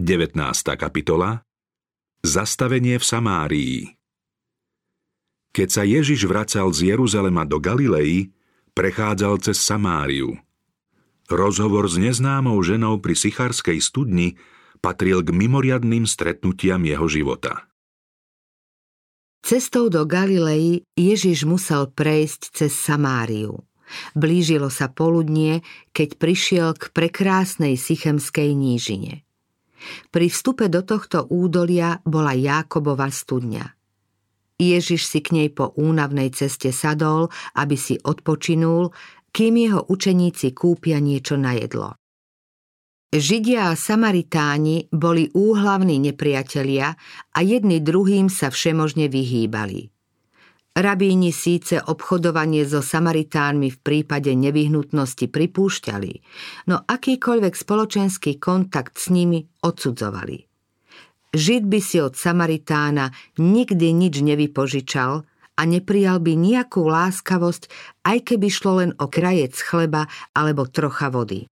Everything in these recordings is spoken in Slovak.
19. kapitola. Zastavenie v Samárii. Keď sa Ježiš vracal z Jeruzalema do Galilei, prechádzal cez Samáriu. Rozhovor s neznámou ženou pri Sicharskej studni patril k mimoriadnym stretnutiam jeho života. Cestou do Galilei Ježiš musel prejsť cez Samáriu. Blížilo sa poludnie, keď prišiel k prekrásnej Sychemskej nížine. Pri vstupe do tohto údolia bola Jákobova studňa. Ježiš si k nej po únavnej ceste sadol, aby si odpočinul, kým jeho učeníci kúpia niečo na jedlo. Židia a Samaritáni boli úhlavní nepriatelia a jedni druhým sa všemožne vyhýbali. Rabíni síce obchodovanie so Samaritánmi v prípade nevyhnutnosti pripúšťali, no akýkoľvek spoločenský kontakt s nimi odsudzovali. Žid by si od Samaritána nikdy nič nevypožičal a neprijal by nejakú láskavosť, aj keby šlo len o krajec chleba alebo trocha vody.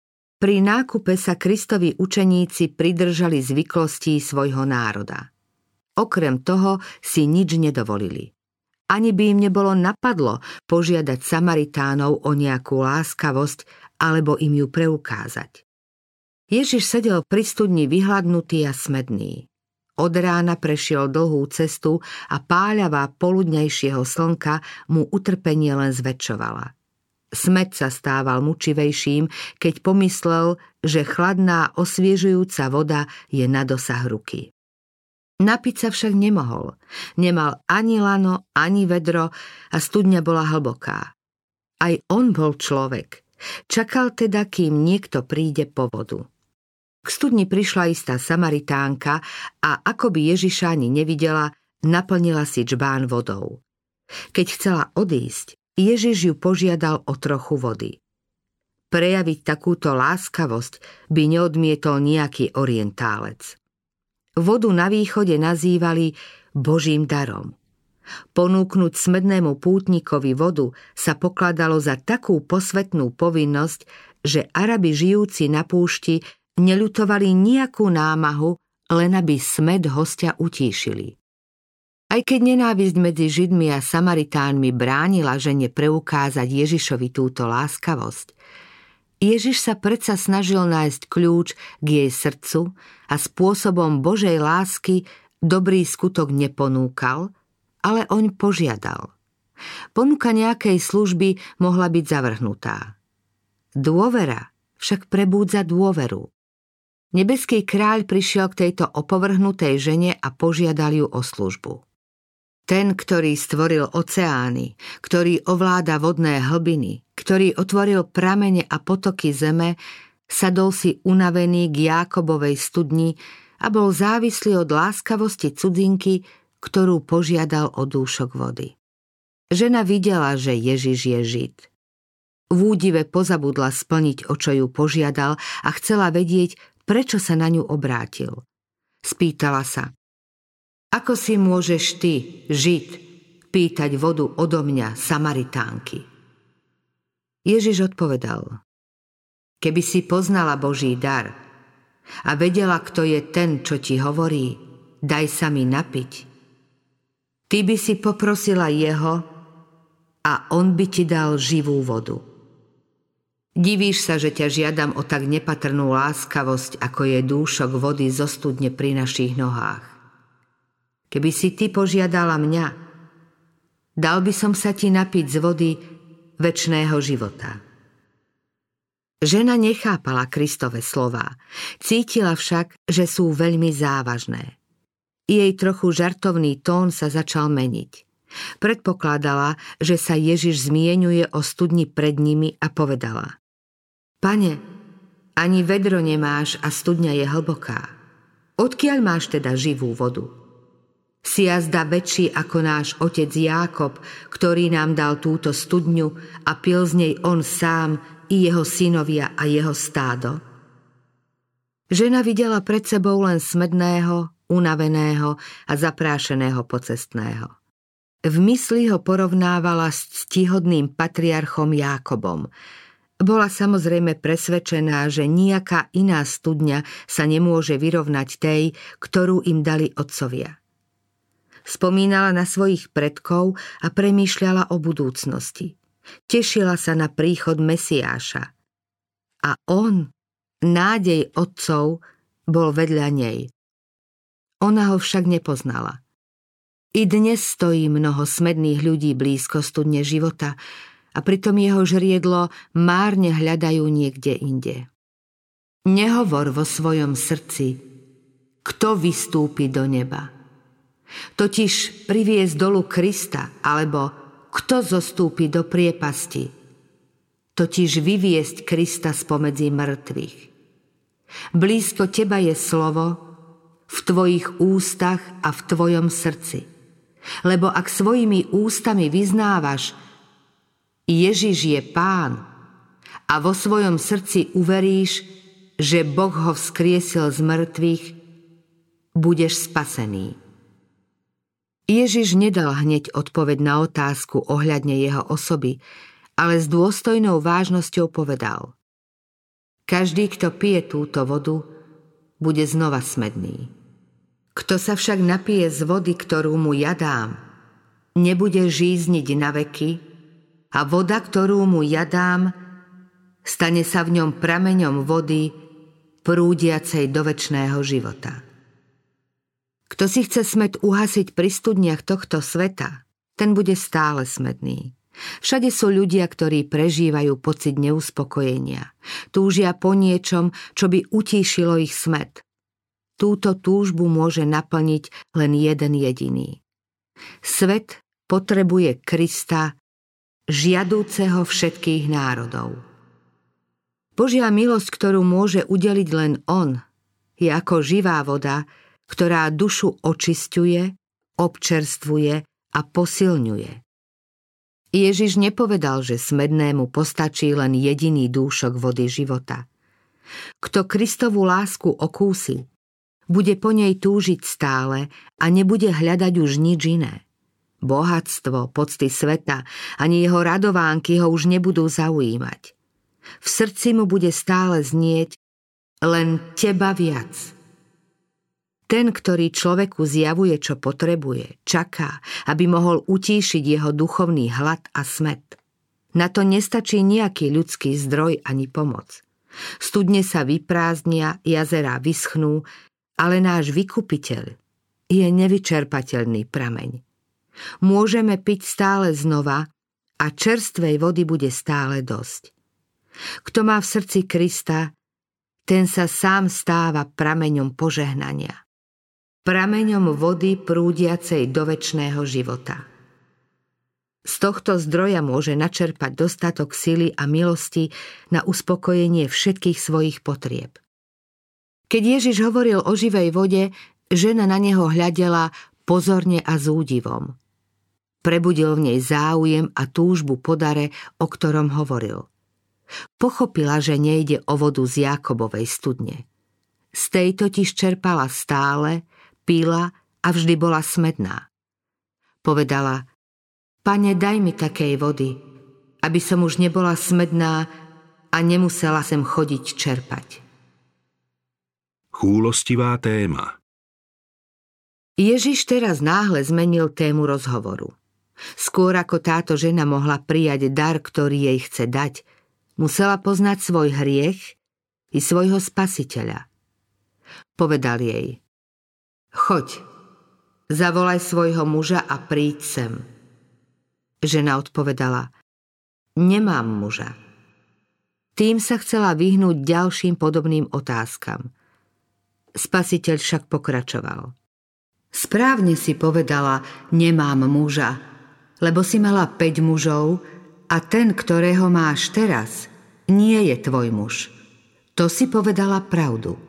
Pri nákupe sa Kristovi učeníci pridržali zvyklostí svojho národa. Okrem toho si nič nedovolili. Ani by im nebolo napadlo požiadať Samaritánov o nejakú láskavosť alebo im ju preukázať. Ježiš sedel pri studni vyhladnutý a smedný. Od rána prešiel dlhú cestu a páľavá poludňajšieho slnka mu utrpenie len zväčšovala. Smäd sa stával mučivejším, keď pomyslel, že chladná osviežujúca voda je na dosah ruky. Napiť sa však nemohol. Nemal ani lano, ani vedro a studňa bola hlboká. Aj on bol človek. Čakal teda, kým niekto príde po vodu. K studni prišla istá Samaritánka a ako by Ježiša ani nevidela, naplnila si džbán vodou. Keď chcela odísť, Ježiš ju požiadal o trochu vody. Prejaviť takúto láskavosť by neodmietol nejaký orientálec. Vodu na východe nazývali Božím darom. Ponúknuť smednému pútnikovi vodu sa pokladalo za takú posvätnú povinnosť, že Arabi žijúci na púšti neľutovali nejakú námahu, len aby smäd hostia utíšili. Aj keď nenávisť medzi Židmi a Samaritánmi bránila žene preukázať Ježišovi túto láskavosť, Ježiš sa predsa snažil nájsť kľúč k jej srdcu a spôsobom Božej lásky dobrý skutok neponúkal, ale oň požiadal. Ponuka nejakej služby mohla byť zavrhnutá. Dôvera však prebúdza dôveru. Nebeský kráľ prišiel k tejto opovrhnutej žene a požiadal ju o službu. Ten, ktorý stvoril oceány, ktorý ovláda vodné hlbiny, ktorý otvoril pramene a potoky zeme, sadol si unavený k Jákobovej studni a bol závislý od láskavosti cudzinky, ktorú požiadal o dúšok vody. Žena videla, že Ježiš je Žid. V údive pozabudla splniť, o čo ju požiadal a chcela vedieť, prečo sa na ňu obrátil. Spýtala sa: Ako si môžeš ty, Žid, pýtať vodu odo mňa, Samaritánky? Ježiš odpovedal: Keby si poznala Boží dar a vedela, kto je ten, čo ti hovorí, daj sa mi napiť, ty by si poprosila jeho a on by ti dal živú vodu. Divíš sa, že ťa žiadam o tak nepatrnú láskavosť, ako je dúšok vody zo studne pri našich nohách. Keby si ty požiadala mňa, dal by som sa ti napiť z vody večného života. Žena nechápala Kristove slová, cítila však, že sú veľmi závažné. Jej trochu žartovný tón sa začal meniť. Predpokladala, že sa Ježiš zmieňuje o studni pred nimi a povedala: Pane, ani vedro nemáš a studňa je hlboká. Odkiaľ máš teda živú vodu? Si jazda väčší ako náš otec Jákob, ktorý nám dal túto studňu a pil z nej on sám i jeho synovia a jeho stádo? Žena videla pred sebou len smedného, unaveného a zaprášeného pocestného. V mysli ho porovnávala s ctihodným patriarchom Jákobom. Bola samozrejme presvedčená, že nejaká iná studňa sa nemôže vyrovnať tej, ktorú im dali otcovia. Spomínala na svojich predkov a premýšľala o budúcnosti. Tešila sa na príchod Mesiáša. A on, nádej otcov, bol vedľa nej. Ona ho však nepoznala. I dnes stojí mnoho smedných ľudí blízko studne života a pritom jeho žriedlo márne hľadajú niekde inde. Nehovor vo svojom srdci, kto vystúpi do neba. Totiž priviesť dolu Krista, alebo kto zostúpi do priepasti. Totiž vyviesť Krista spomedzi mŕtvych. Blízko teba je slovo, v tvojich ústach a v tvojom srdci. Lebo ak svojimi ústami vyznávaš, Ježiš je Pán, a vo svojom srdci uveríš, že Boh ho vzkriesil z mŕtvych, budeš spasený. Ježiš nedal hneď odpoveď na otázku ohľadne jeho osoby, ale s dôstojnou vážnosťou povedal: každý, kto pije túto vodu, bude znova smedný. Kto sa však napije z vody, ktorú mu ja dám, nebude žízniť na veky, a voda, ktorú mu ja dám, stane sa v ňom prameňom vody prúdiacej do večného života. Kto si chce smäd uhasiť pri studniach tohto sveta, ten bude stále smedný. Všade sú ľudia, ktorí prežívajú pocit neuspokojenia. Túžia po niečom, čo by utíšilo ich smäd. Túto túžbu môže naplniť len jeden jediný. Svet potrebuje Krista, žiadúceho všetkých národov. Božia milosť, ktorú môže udeliť len on, je ako živá voda, ktorá dušu očisťuje, občerstvuje a posilňuje. Ježiš nepovedal, že smednému postačí len jediný dúšok vody života. Kto Kristovu lásku okúsi, bude po nej túžiť stále a nebude hľadať už nič iné. Bohatstvo, pocty sveta, ani jeho radovánky ho už nebudú zaujímať. V srdci mu bude stále znieť len teba viac. Ten, ktorý človeku zjavuje, čo potrebuje, čaká, aby mohol utíšiť jeho duchovný hlad a smäd. Na to nestačí nejaký ľudský zdroj ani pomoc. Studne sa vyprázdnia, jazerá vyschnú, ale náš vykupiteľ je nevyčerpateľný prameň. Môžeme piť stále znova a čerstvej vody bude stále dosť. Kto má v srdci Krista, ten sa sám stáva prameňom požehnania. Prameňom vody prúdiacej do večného života. Z tohto zdroja môže načerpať dostatok sily a milosti na uspokojenie všetkých svojich potrieb. Keď Ježiš hovoril o živej vode, žena na neho hľadela pozorne a s údivom. Prebudil v nej záujem a túžbu po dare, o ktorom hovoril. Pochopila, že nejde o vodu z Jákobovej studne. Z tej totiž čerpala stále, pila a vždy bola smedná. Povedala: Pane, daj mi takej vody, aby som už nebola smedná a nemusela sem chodiť čerpať. Chúlostivá téma. Ježiš teraz náhle zmenil tému rozhovoru. Skôr ako táto žena mohla prijať dar, ktorý jej chce dať, musela poznať svoj hriech i svojho spasiteľa. Povedal jej: Choď, zavolaj svojho muža a príď sem. Žena odpovedala: Nemám muža. Tým sa chcela vyhnúť ďalším podobným otázkam. Spasiteľ však pokračoval: Správne si povedala, nemám muža, lebo si mala 5 mužov a ten, ktorého máš teraz, nie je tvoj muž. To si povedala pravdu.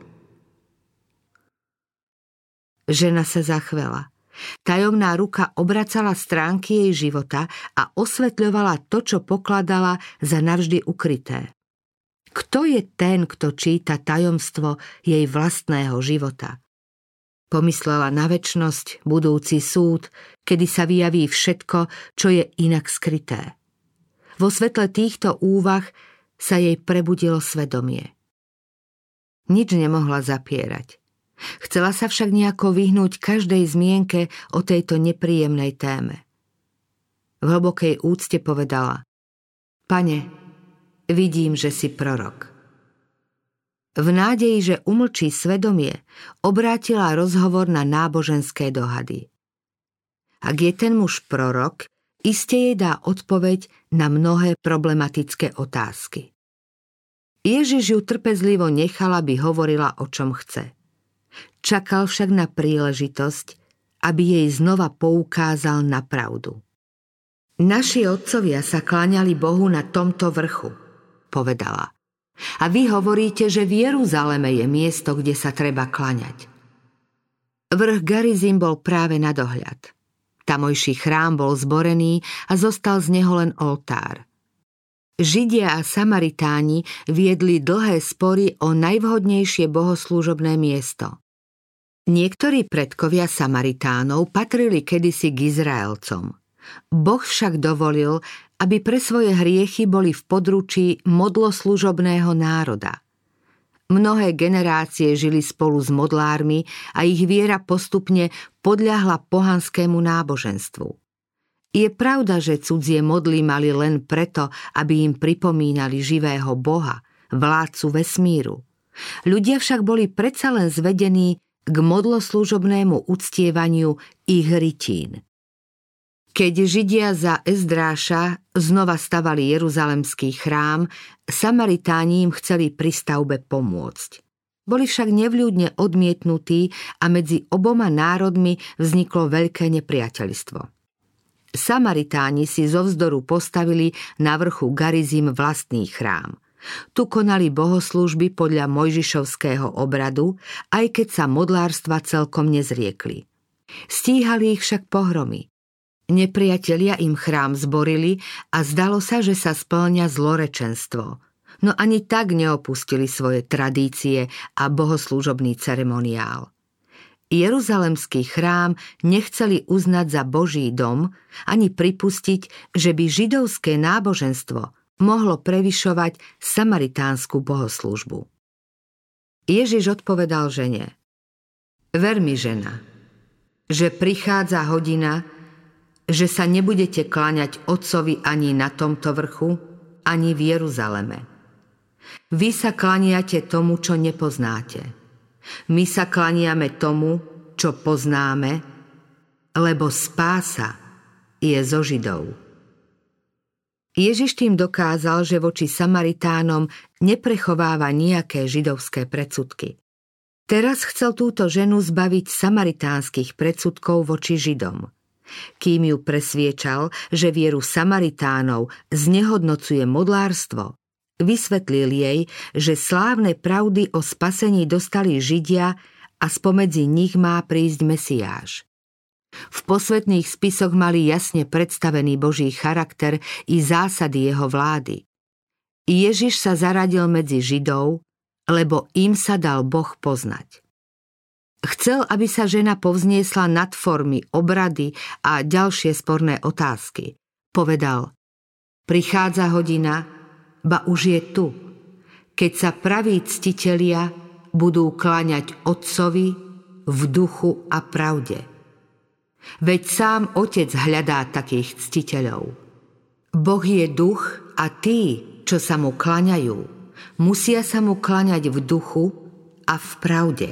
Žena sa zachvela. Tajomná ruka obracala stránky jej života a osvetľovala to, čo pokladala za navždy ukryté. Kto je ten, kto číta tajomstvo jej vlastného života? Pomyslela na večnosť, budúci súd, kedy sa vyjaví všetko, čo je inak skryté. Vo svetle týchto úvah sa jej prebudilo svedomie. Nič nemohla zapierať. Chcela sa však nejako vyhnúť každej zmienke o tejto nepríjemnej téme. V hlbokej úcte povedala: Pane, vidím, že si prorok. V nádeji, že umlčí svedomie, obrátila rozhovor na náboženské dohady. Ak je ten muž prorok, iste jej dá odpoveď na mnohé problematické otázky. Ježiš ju trpezlivo nechal, aby hovorila, o čom chce. Čakal však na príležitosť, aby jej znova poukázal na pravdu. Naši otcovia sa kláňali Bohu na tomto vrchu, povedala. A vy hovoríte, že v Jeruzaleme je miesto, kde sa treba kláňať. Vrch Garizim bol práve na dohľad. Tamojší chrám bol zborený a zostal z neho len oltár. Židia a Samaritáni viedli dlhé spory o najvhodnejšie bohoslúžobné miesto. Niektorí predkovia Samaritánov patrili kedysi k Izraelcom. Boh však dovolil, aby pre svoje hriechy boli v područí modloslužobného národa. Mnohé generácie žili spolu s modlármi a ich viera postupne podľahla pohanskému náboženstvu. Je pravda, že cudzie modly mali len preto, aby im pripomínali živého Boha, vládcu vesmíru. Ľudia však boli predsa len zvedení k modloslužobnému uctievaniu ich rytín. Keď Židia za Ezdráša znova stavali Jeruzalemský chrám, Samaritáni im chceli pri stavbe pomôcť. Boli však nevľúdne odmietnutí a medzi oboma národmi vzniklo veľké nepriateľstvo. Samaritáni si zo vzdoru postavili na vrchu Garizim vlastný chrám. Tu konali bohoslúžby podľa mojžišovského obradu, aj keď sa modlárstva celkom nezriekli. Stíhali ich však pohromy. Nepriatelia im chrám zborili a zdalo sa, že sa spĺňa zlorečenstvo. No ani tak neopustili svoje tradície a bohoslúžobný ceremoniál. Jeruzalemský chrám nechceli uznať za Boží dom, ani pripustiť, že by židovské náboženstvo mohlo prevyšovať samaritánsku bohoslúžbu. Ježiš odpovedal žene: Ver mi, žena, že prichádza hodina, že sa nebudete kláňať Otcovi ani na tomto vrchu, ani v Jeruzaleme. Vy sa kláňate tomu, čo nepoznáte. My sa kláňame tomu, čo poznáme, lebo spása je zo Židov. Ježiš tým dokázal, že voči Samaritánom neprechováva nejaké židovské predsudky. Teraz chcel túto ženu zbaviť samaritánskych predsudkov voči Židom. Kým ju presviečal, že vieru Samaritánov znehodnocuje modlárstvo, vysvetlil jej, že slávne pravdy o spasení dostali Židia a spomedzi nich má prísť Mesiáš. V posvätných spisoch mali jasne predstavený Boží charakter i zásady jeho vlády. Ježiš sa zaradil medzi Židov, lebo im sa dal Boh poznať. Chcel, aby sa žena povzniesla nad formy, obrady a ďalšie sporné otázky. Povedal: Prichádza hodina, ba už je tu, keď sa praví ctitelia budú kláňať Otcovi v duchu a pravde. Veď sám Otec hľadá takých ctiteľov. Boh je duch a tí, čo sa mu kláňajú, musia sa mu kláňať v duchu a v pravde.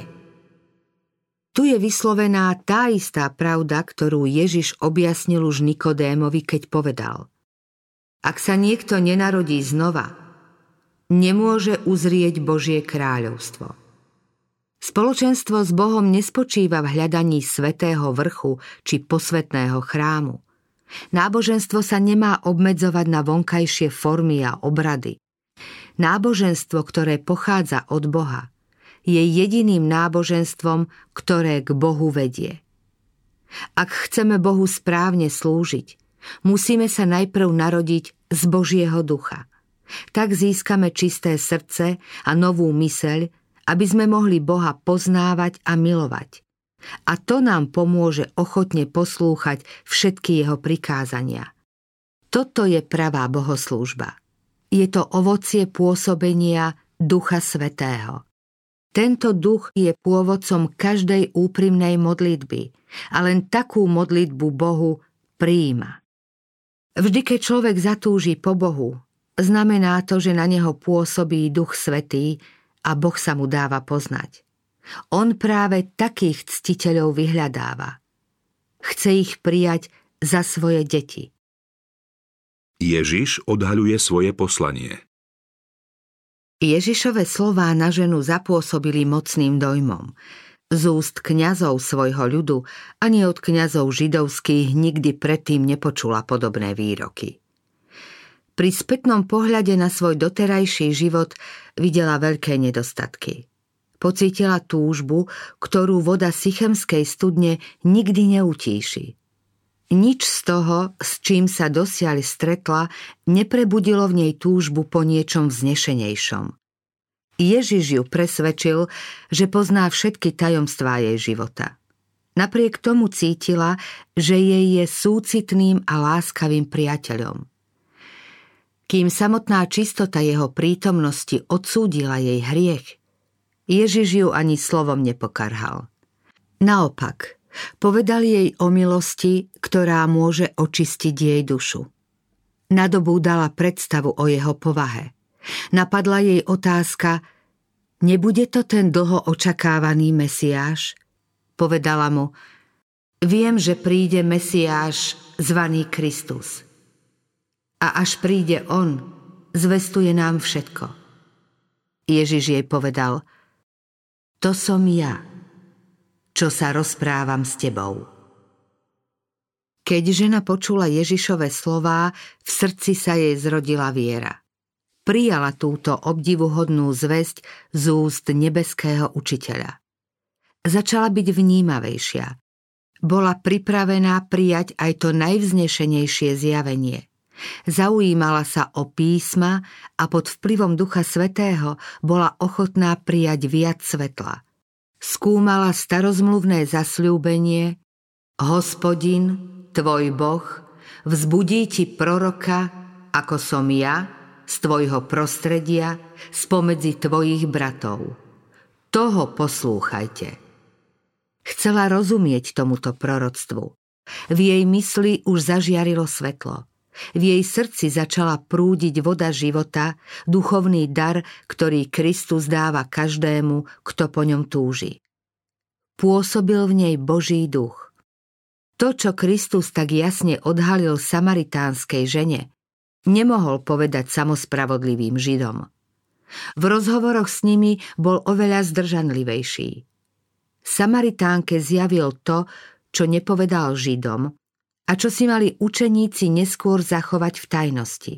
Tu je vyslovená tá istá pravda, ktorú Ježiš objasnil už Nikodémovi, keď povedal: Ak sa niekto nenarodí znova, nemôže uzrieť Božie kráľovstvo. Spoločenstvo s Bohom nespočíva v hľadaní svätého vrchu či posvätného chrámu. Náboženstvo sa nemá obmedzovať na vonkajšie formy a obrady. Náboženstvo, ktoré pochádza od Boha, je jediným náboženstvom, ktoré k Bohu vedie. Ak chceme Bohu správne slúžiť, musíme sa najprv narodiť z Božieho ducha. Tak získame čisté srdce a novú myseľ, aby sme mohli Boha poznávať a milovať. A to nám pomôže ochotne poslúchať všetky jeho prikázania. Toto je pravá bohoslúžba. Je to ovocie pôsobenia Ducha Svätého. Tento duch je pôvodcom každej úprimnej modlitby a len takú modlitbu Bohu prijíma. Vždy, keď človek zatúži po Bohu, znamená to, že na neho pôsobí Duch Svätý a Boh sa mu dáva poznať. On práve takých ctiteľov vyhľadáva. Chce ich prijať za svoje deti. Ježiš odhaľuje svoje poslanie. Ježišove slová na ženu zapôsobili mocným dojmom. Z úst kňazov svojho ľudu ani od kňazov židovských nikdy predtým nepočula podobné výroky. Pri spätnom pohľade na svoj doterajší život videla veľké nedostatky. Pocítila túžbu, ktorú voda Sychemskej studne nikdy neutíši. Nič z toho, s čím sa dosiaľ stretla, neprebudilo v nej túžbu po niečom vznešenejšom. Ježiš ju presvedčil, že pozná všetky tajomstvá jej života. Napriek tomu cítila, že jej je súcitným a láskavým priateľom. Kým samotná čistota jeho prítomnosti odsúdila jej hriech, Ježiš ju ani slovom nepokarhal. Naopak, povedal jej o milosti, ktorá môže očistiť jej dušu. Nadobúdala predstavu o jeho povahe. Napadla jej otázka: nebude to ten dlho očakávaný Mesiáš? Povedala mu: viem, že príde Mesiáš zvaný Kristus. A až príde on, zvestuje nám všetko. Ježiš jej povedal: to som ja, čo sa rozprávam s tebou. Keď žena počula Ježišove slová, v srdci sa jej zrodila viera. Prijala túto obdivuhodnú zvesť z úst nebeského učiteľa. Začala byť vnímavejšia. Bola pripravená prijať aj to najvznešenejšie zjavenie. Zaujímala sa o písma a pod vplyvom Ducha Svätého bola ochotná prijať viac svetla. Skúmala starozmluvné zasľúbenie: Hospodin, tvoj Boh, vzbudí ti proroka, ako som ja, z tvojho prostredia, spomedzi tvojich bratov. Toho poslúchajte. Chcela rozumieť tomuto proroctvu. V jej mysli už zažiarilo svetlo. V jej srdci začala prúdiť voda života, duchovný dar, ktorý Kristus dáva každému, kto po ňom túži. Pôsobil v nej Boží duch. To, čo Kristus tak jasne odhalil samaritánskej žene, nemohol povedať samospravodlivým Židom. V rozhovoroch s nimi bol oveľa zdržanlivejší. Samaritánke zjavil to, čo nepovedal Židom, a čo si mali učeníci neskôr zachovať v tajnosti.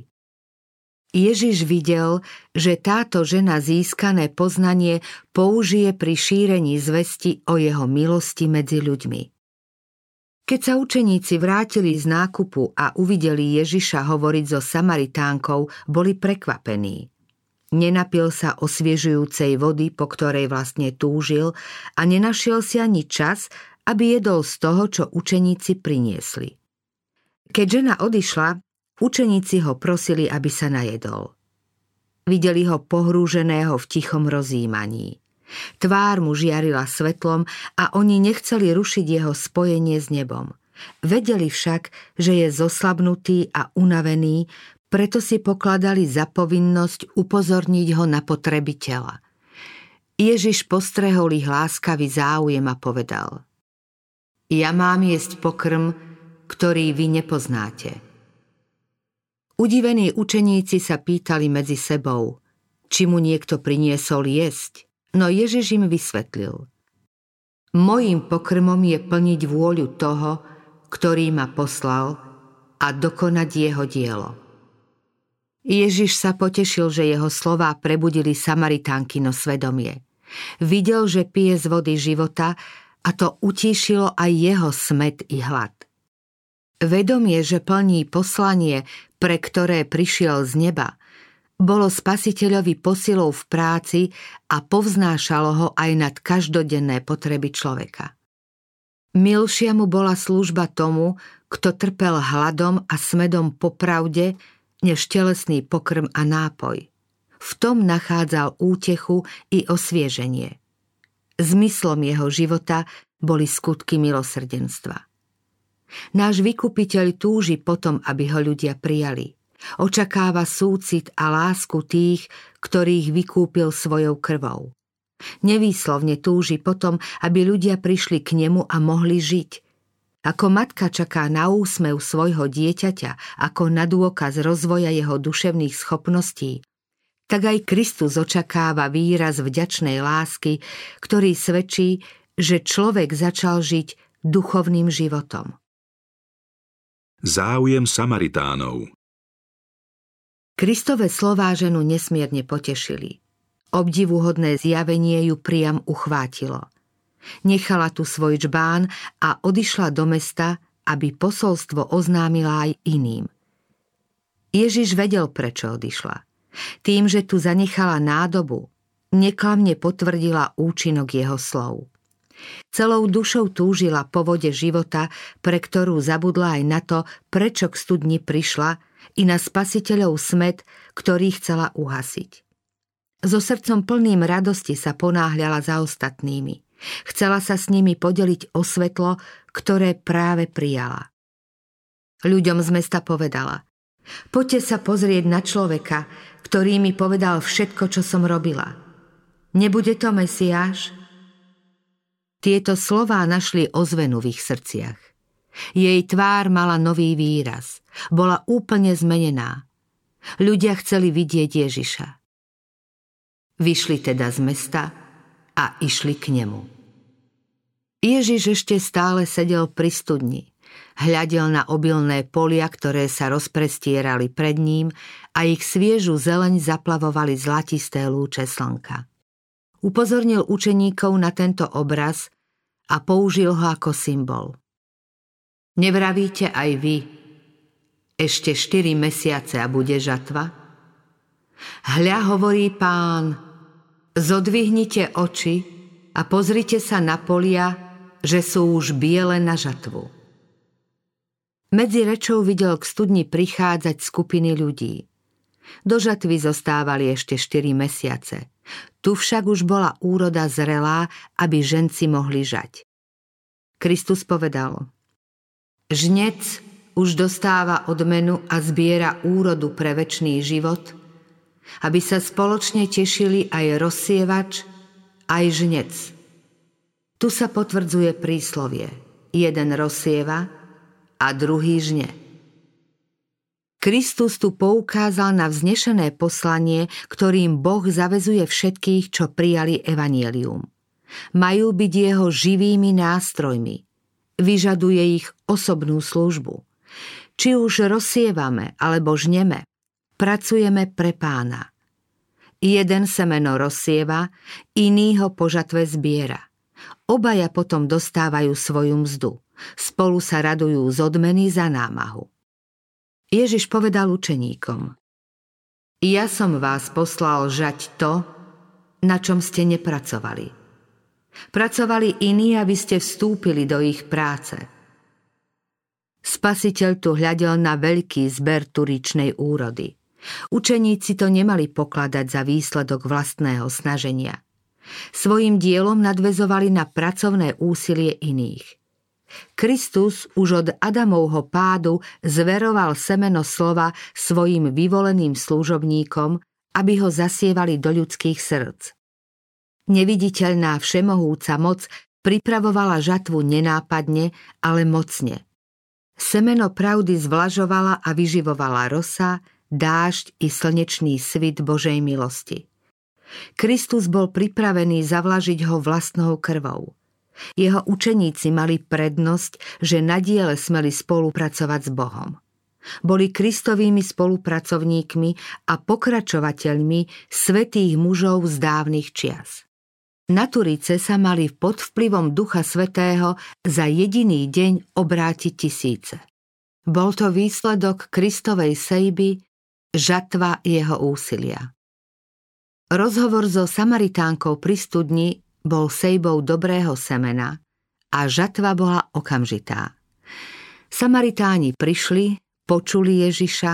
Ježiš videl, že táto žena získané poznanie použije pri šírení zvesti o jeho milosti medzi ľuďmi. Keď sa učeníci vrátili z nákupu a uvideli Ježiša hovoriť so Samaritánkou, boli prekvapení. Nenapil sa osviežujúcej vody, po ktorej vlastne túžil, a nenašiel si ani čas, aby jedol z toho, čo učeníci priniesli. Keď žena odišla, učeníci ho prosili, aby sa najedol. Videli ho pohrúženého v tichom rozjímaní. Tvár mu žiarila svetlom a oni nechceli rušiť jeho spojenie s nebom. Vedeli však, že je zoslabnutý a unavený, preto si pokladali za povinnosť upozorniť ho na potreby tela. Ježiš postrehol ich láskavý záujem a povedal: ja mám jesť pokrm, ktorý vy nepoznáte. Udivení učeníci sa pýtali medzi sebou, či mu niekto priniesol jesť, no Ježiš im vysvetlil: mojím pokrmom je plniť vôľu toho, ktorý ma poslal, a dokonať jeho dielo. Ježiš sa potešil, že jeho slová prebudili Samaritánkino svedomie. Videl, že pije z vody života, a to utíšilo aj jeho smäd i hlad. Vedomie, že plní poslanie, pre ktoré prišiel z neba, bolo Spasiteľovi posilou v práci a povznášalo ho aj nad každodenné potreby človeka. Milšia mu bola služba tomu, kto trpel hladom a smedom po pravde, než telesný pokrm a nápoj. V tom nachádzal útechu i osvieženie. Zmyslom jeho života boli skutky milosrdenstva. Náš vykupiteľ túži potom, aby ho ľudia prijali. Očakáva súcit a lásku tých, ktorých vykúpil svojou krvou. Nevýslovne túži potom, aby ľudia prišli k nemu a mohli žiť. Ako matka čaká na úsmev svojho dieťaťa, ako na dôkaz rozvoja jeho duševných schopností, tak aj Kristus očakáva výraz vďačnej lásky, ktorý svedčí, že človek začal žiť duchovným životom. Záujem Samaritánov. Kristove slová ženu nesmierne potešili. Obdivuhodné zjavenie ju priam uchvátilo. Nechala tu svoj džbán a odišla do mesta, aby posolstvo oznámila aj iným. Ježiš vedel, prečo odišla. Tým, že tu zanechala nádobu, neklamne potvrdila účinok jeho slov. Celou dušou túžila po vode života, pre ktorú zabudla aj na to, prečo k studni prišla, i na Spasiteľov smäd, ktorý chcela uhasiť. So srdcom plným radosti sa ponáhľala za ostatnými. Chcela sa s nimi podeliť o svetlo, ktoré práve prijala. Ľuďom z mesta povedala: poďte sa pozrieť na človeka, ktorý mi povedal všetko, čo som robila. Nebude to Mesiáš? Tieto slová našli ozvenu v ich srdciach. Jej tvár mala nový výraz. Bola úplne zmenená. Ľudia chceli vidieť Ježiša. Vyšli teda z mesta a išli k nemu. Ježiš ešte stále sedel pri studni. Hľadel na obilné polia, ktoré sa rozprestierali pred ním, a ich sviežu zeleň zaplavovali zlatisté lúče slnka. Upozornil učeníkov na tento obraz a použil ho ako symbol. Nevravíte aj vy, ešte 4 mesiace a bude žatva? Hľa, hovorí Pán, zodvihnite oči a pozrite sa na polia, že sú už biele na žatvu. Medzi rečou videl k studni prichádzať skupiny ľudí. Do žatvy zostávali ešte 4 mesiace. Tu však už bola úroda zrelá, aby ženci mohli žať. Kristus povedal: žnec už dostáva odmenu a zbiera úrodu pre večný život, aby sa spoločne tešili aj rozsievač, aj žnec. Tu sa potvrdzuje príslovie: jeden rozsieva a druhý žne. Kristus tu poukázal na vznešené poslanie, ktorým Boh zaväzuje všetkých, čo prijali evanjelium. Majú byť jeho živými nástrojmi. Vyžaduje ich osobnú službu. Či už rozsievame alebo žneme, pracujeme pre Pána. Jeden semeno rozsieva, iný ho po žatve zbiera. Obaja potom dostávajú svoju mzdu. Spolu sa radujú z odmeny za námahu. Ježiš povedal učeníkom: ja som vás poslal žať to, na čom ste nepracovali. Pracovali iní, aby ste vstúpili do ich práce. Spasiteľ tu hľadel na veľký zber turičnej úrody. Učeníci to nemali pokladať za výsledok vlastného snaženia. Svojím dielom nadväzovali na pracovné úsilie iných. Kristus už od Adamovho pádu zveroval semeno slova svojim vyvoleným služobníkom, aby ho zasievali do ľudských srdc. Neviditeľná všemohúca moc pripravovala žatvu nenápadne, ale mocne. Semeno pravdy zvlažovala a vyživovala rosa, dážď i slnečný svit Božej milosti. Kristus bol pripravený zavlažiť ho vlastnou krvou. Jeho učeníci mali prednosť, že na diele smeli spolupracovať s Bohom. Boli Kristovými spolupracovníkmi a pokračovateľmi svätých mužov z dávnych čias. Na Turice sa mali pod vplyvom Ducha Svätého za jediný deň obrátiť tisíce. Bol to výsledok Kristovej sejby, žatva jeho úsilia. Rozhovor so Samaritánkou pri studni bol sejbou dobrého semena a žatva bola okamžitá. Samaritáni prišli, počuli Ježiša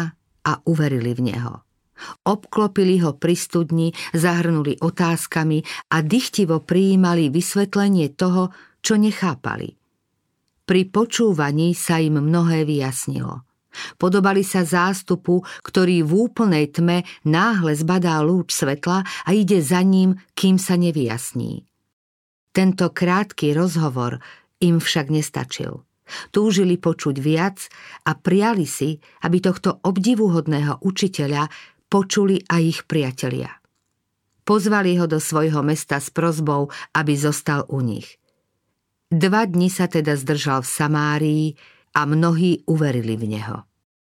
a uverili v neho. Obklopili ho pri studni, zahrnuli otázkami a dychtivo prijímali vysvetlenie toho, čo nechápali. Pri počúvaní sa im mnohé vyjasnilo. Podobali sa zástupu, ktorý v úplnej tme náhle zbadá lúč svetla a ide za ním, kým sa nevyjasní. Tento krátky rozhovor im však nestačil. Túžili počuť viac a priali si, aby tohto obdivuhodného učiteľa počuli aj ich priatelia. Pozvali ho do svojho mesta s prosbou, aby zostal u nich. 2 dni sa teda zdržal v Samárii a mnohí uverili v neho.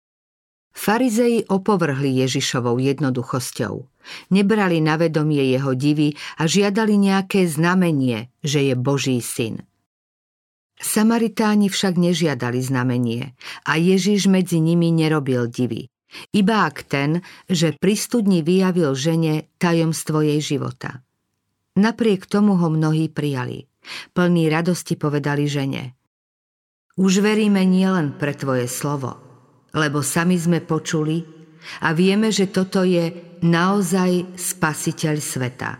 Farizei opovrhli Ježišovou jednoduchosťou. Nebrali na vedomie jeho divy a žiadali nejaké znamenie, že je Boží syn. Samaritáni však nežiadali znamenie a Ježiš medzi nimi nerobil divy. Iba ak ten, že pri studni vyjavil žene tajomstvo jej života. Napriek tomu ho mnohí prijali. Plní radosti povedali žene: Už veríme nielen pre tvoje slovo, lebo sami sme počuli a vieme, že toto je naozaj Spasiteľ sveta.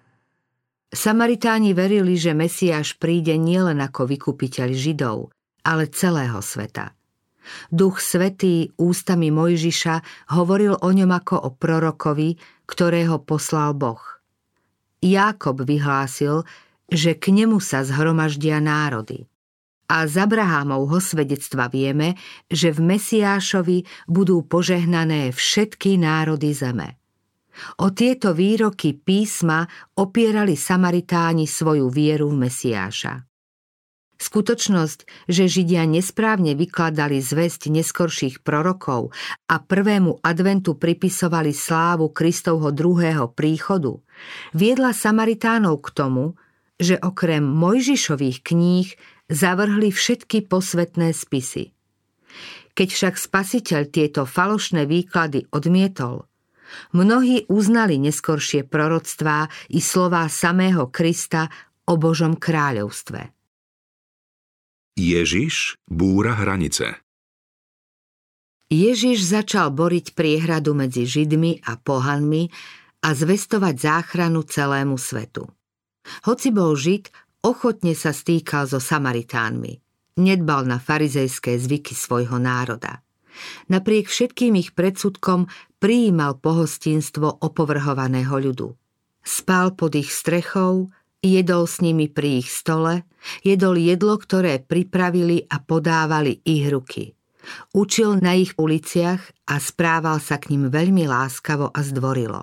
Samaritáni verili, že Mesiáš príde nielen ako vykupiteľ Židov, ale celého sveta. Duch Svätý ústami Mojžiša hovoril o ňom ako o prorokovi, ktorého poslal Boh. Jákob vyhlásil, že k nemu sa zhromaždia národy. A z Abrahámovho svedectva vieme, že v Mesiášovi budú požehnané všetky národy zeme. O tieto výroky písma opierali Samaritáni svoju vieru v Mesiáša. Skutočnosť, že Židia nesprávne vykladali zvesť neskorších prorokov a prvému adventu pripisovali slávu Kristovho druhého príchodu, viedla Samaritánov k tomu, že okrem Mojžišových kníh zavrhli všetky posvätné spisy. Keď však Spasiteľ tieto falošné výklady odmietol, mnohí uznali neskoršie proroctvá i slová samého Krista o Božom kráľovstve. Ježiš búra hranice. Ježiš začal boriť priehradu medzi Židmi a pohanmi a zvestovať záchranu celému svetu. Hoci bol Žid, ochotne sa stýkal so Samaritánmi. Nedbal na farizejské zvyky svojho národa. Napriek všetkým ich predsudkom prijímal pohostinstvo opovrhovaného ľudu. Spal pod ich strechou, jedol s nimi pri ich stole, jedol jedlo, ktoré pripravili a podávali ich ruky. Učil na ich uliciach a správal sa k ním veľmi láskavo a zdvorilo.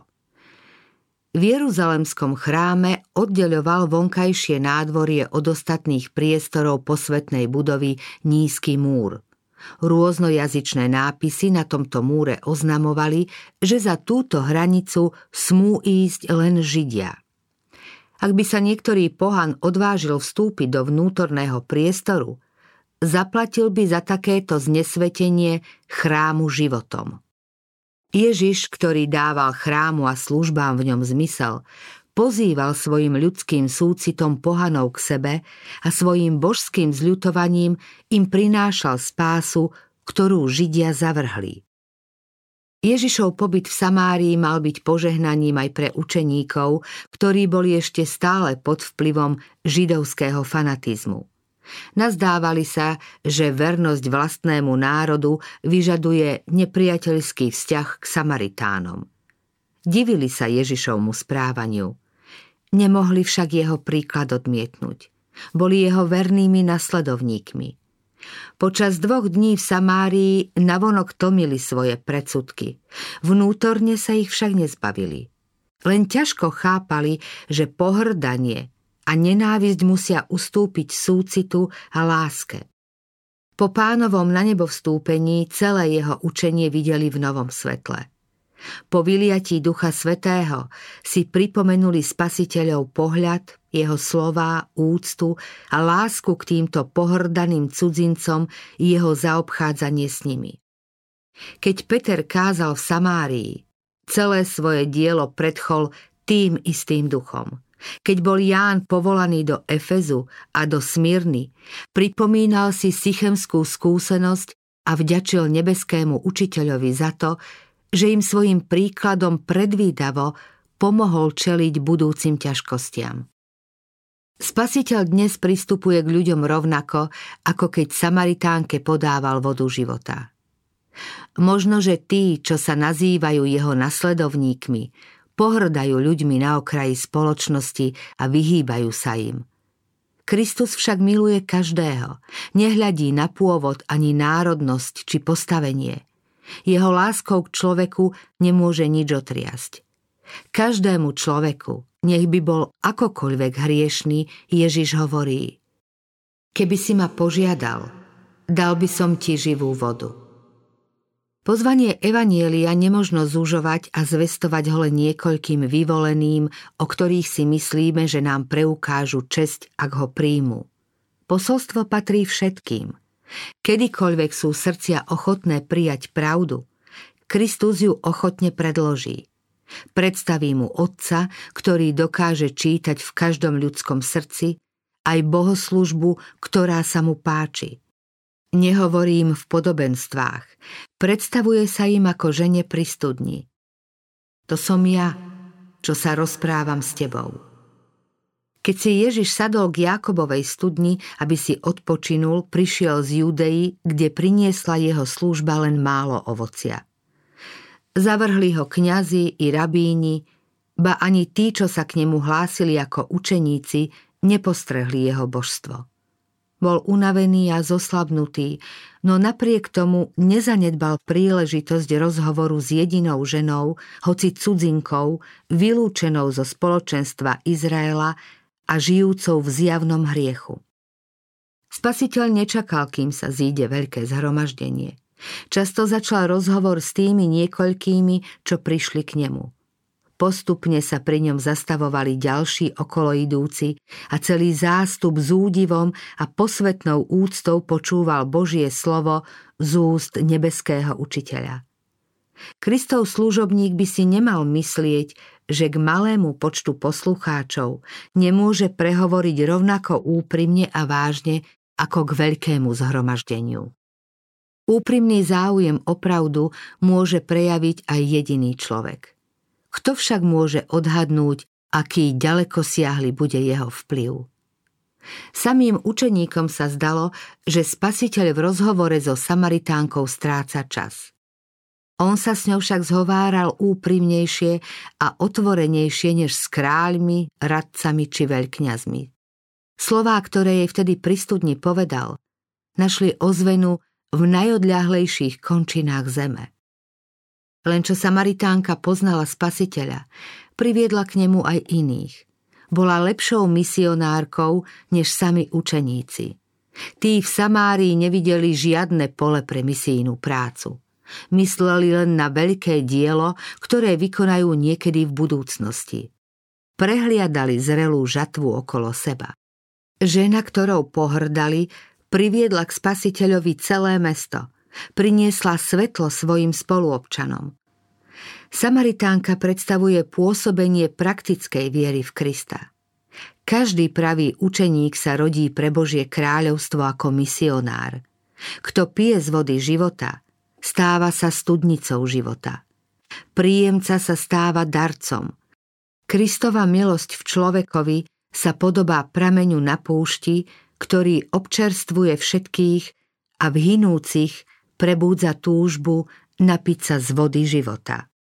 V Jeruzalemskom chráme oddeľoval vonkajšie nádvorie od ostatných priestorov posvätnej budovy nízky múr. Rôznojazyčné nápisy na tomto múre oznamovali, že za túto hranicu smú ísť len Židia. Ak by sa niektorý pohan odvážil vstúpiť do vnútorného priestoru, zaplatil by za takéto znesvetenie chrámu životom. Ježiš, ktorý dával chrámu a službám v ňom zmysel, pozýval svojim ľudským súcitom pohanov k sebe a svojim božským zľutovaním im prinášal spásu, ktorú Židia zavrhli. Ježišov pobyt v Samárii mal byť požehnaním aj pre učeníkov, ktorí boli ešte stále pod vplyvom židovského fanatizmu. Nazdávali sa, že vernosť vlastnému národu vyžaduje nepriateľský vzťah k Samaritánom. Divili sa Ježišovmu správaniu. Nemohli však jeho príklad odmietnúť. Boli jeho vernými nasledovníkmi. Počas 2 dní v Samárii navonok tlmili svoje predsudky. Vnútorne sa ich však nezbavili. Len ťažko chápali, že pohŕdanie a nenávisť musia ustúpiť súcitu a láske. Po Pánovom na nebo vstúpení celé jeho učenie videli v novom svetle. Po vyliatí Ducha Svätého si pripomenuli Spasiteľov pohľad, jeho slová, úctu a lásku k týmto pohŕdaným cudzincom i jeho zaobchádzanie s nimi. Keď Peter kázal v Samárii, celé svoje dielo predchol tým istým duchom. Keď bol Ján povolaný do Efezu a do Smyrny, pripomínal si sychemskú skúsenosť a vďačil nebeskému učiteľovi za to, že im svojim príkladom predvídavo pomohol čeliť budúcim ťažkostiam. Spasiteľ dnes pristupuje k ľuďom rovnako, ako keď Samaritánke podával vodu života. Možno, že tí, čo sa nazývajú jeho nasledovníkmi, pohrdajú ľuďmi na okraji spoločnosti a vyhýbajú sa im. Kristus však miluje každého, nehľadí na pôvod ani národnosť či postavenie. Jeho láskou k človeku nemôže nič otriasť. Každému človeku, nech by bol akokoľvek hriešný, Ježiš hovorí: Keby si ma požiadal, dal by som ti živú vodu. Pozvanie evanjelia nemožno zúžovať a zvestovať ho len niekoľkým vyvoleným, o ktorých si myslíme, že nám preukážu česť, ak ho príjmu. Posolstvo patrí všetkým. Kedykoľvek sú srdcia ochotné prijať pravdu, Kristus ju ochotne predloží. Predstaví mu Otca, ktorý dokáže čítať v každom ľudskom srdci, aj bohoslužbu, ktorá sa mu páči. Nehovorím v podobenstvách, predstavuje sa im ako žene pri studni. To som ja, čo sa rozprávam s tebou. Keď si Ježiš sadol k Jákobovej studni, aby si odpočinul, prišiel z Judei, kde priniesla jeho služba len málo ovocia. Zavrhli ho kňazi i rabíni, ba ani tí, čo sa k nemu hlásili ako učeníci, nepostrehli jeho božstvo. Bol unavený a zoslabnutý, no napriek tomu nezanedbal príležitosť rozhovoru s jedinou ženou, hoci cudzinkou, vylúčenou zo spoločenstva Izraela a žijúcou v zjavnom hriechu. Spasiteľ nečakal, kým sa zíde veľké zhromaždenie. Často začal rozhovor s tými niekoľkými, čo prišli k nemu. Postupne sa pri ňom zastavovali ďalší okoloidúci a celý zástup s údivom a posvetnou úctou počúval Božie slovo z úst nebeského učiteľa. Kristov služobník by si nemal myslieť, že k malému počtu poslucháčov nemôže prehovoriť rovnako úprimne a vážne ako k veľkému zhromaždeniu. Úprimný záujem o pravdu môže prejaviť aj jediný človek. Kto však môže odhadnúť, aký ďalekosiahly bude jeho vplyv? Samým učeníkom sa zdalo, že Spasiteľ v rozhovore so Samaritánkou stráca čas. On sa s ňou však zhováral úprimnejšie a otvorenejšie než s kráľmi, radcami či veľkňazmi. Slová, ktoré jej vtedy pri studni povedal, našli ozvenu v najodľahlejších končinách zeme. Len čo Samaritánka poznala Spasiteľa, priviedla k nemu aj iných. Bola lepšou misionárkou než sami učeníci. Tí v Samárii nevideli žiadne pole pre misijnú prácu. Mysleli len na veľké dielo, ktoré vykonajú niekedy v budúcnosti. Prehliadali zrelú žatvu okolo seba. Žena, ktorou pohrdali, priviedla k Spasiteľovi celé mesto. Priniesla svetlo svojim spoluobčanom. Samaritánka predstavuje pôsobenie praktickej viery v Krista. Každý pravý učeník sa rodí pre Božie kráľovstvo ako misionár. Kto pije z vody života, stáva sa studnicou života. Príjemca sa stáva darcom. Kristova milosť v človekovi sa podobá prameňu na púšti, ktorý občerstvuje všetkých a v hynúcich prebúdza túžbu napiť sa z vody života.